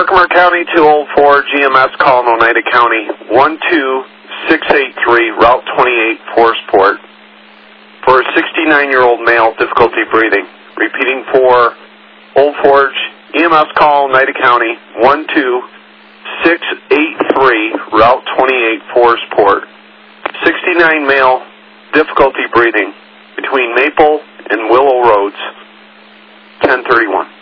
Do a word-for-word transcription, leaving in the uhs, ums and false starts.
Herkimer County to Old Forge, E M S call in Oneida County, one two six eight three, Route twenty-eight, Forestport, for a sixty-nine-year-old male, difficulty breathing. Repeating for Old Forge, E M S call, Oneida County, one two six eight three, Route twenty-eight, Forestport, sixty-nine male, difficulty breathing, between Maple and Willow Roads, ten thirty-one.